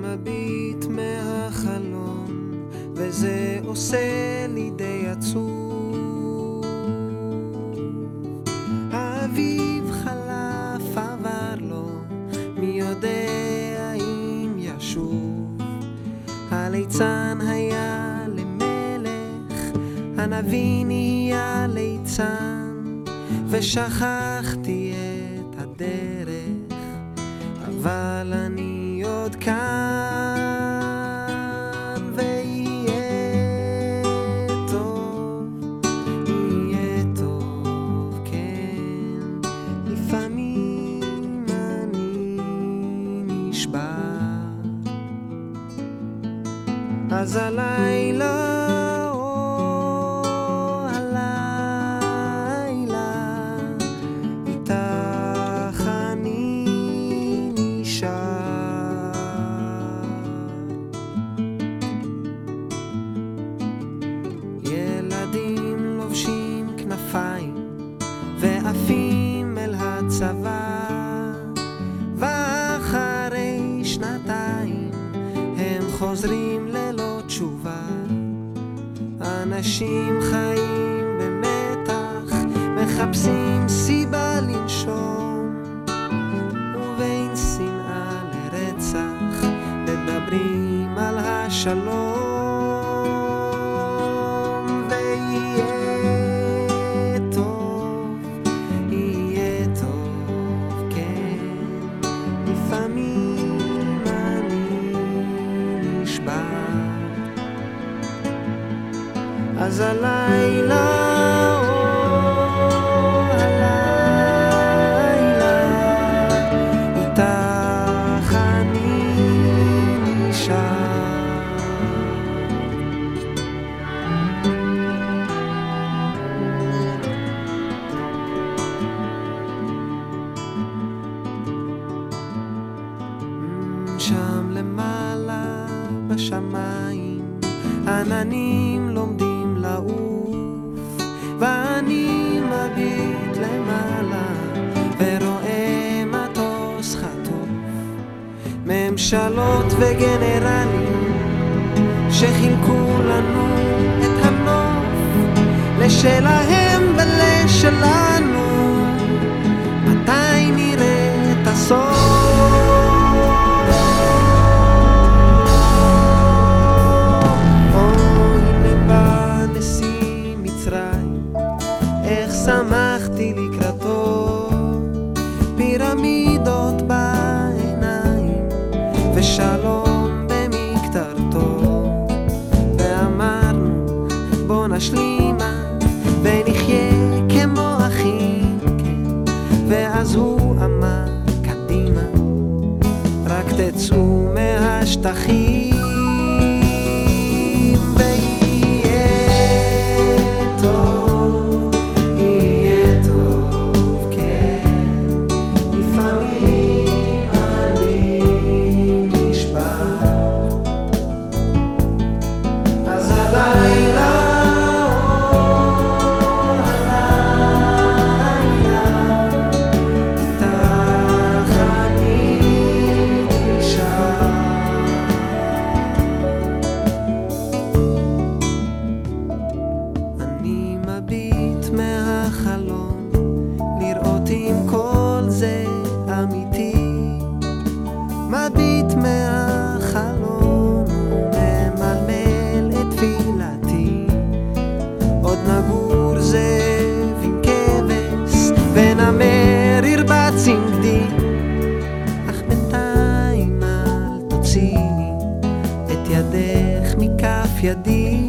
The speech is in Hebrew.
מביט מהחלום וזה עושה לי די עצוב. האביב חלף עבר לו, מי יודע אם ישוב. הליצן היה למלך, הנביא נהיה ליצן, ושכחתי את הדרך, אבל אני עוד כאן. ויהיה טוב, יהיה טוב, כן, לפעמים אני נשבע. אז הלילה ילדים לובשים כנפיים ועפים אל הצבא, ואחרי שנתיים הם חוזרים ללא תשובה. אנשים חיים במתח, מחפשים סיבה לנשום, ובין שנאה לרצח מדברים על השלום. אז הלילה, הלילה, איתך אני נשאר. שם למעלה בשמיים עננים לומדים לעוף, ואני מביט למעלה ורואה מטוס חטוף. ממשלות וגנרלים שחילקו לנו את הנוף, לשלהם ולשלנו, מתי נראה את הסוף? שמחתי לקראתו, פירמידות בעיניים ושלום במקטרתו, ואמרנו בוא נשלימה ונחיה כמו אחים, כן. ואז הוא אמר קדימה, רק תצאו מהשטחים. מהחלום לראות אם כל זה אמיתי, מביט מהחלום וממלמל את תפילתי. עוד נגור זאב עם כבש ונמר ירבץ עם גדי, אך בינתיים אל תוציאי את ידך מכף ידי.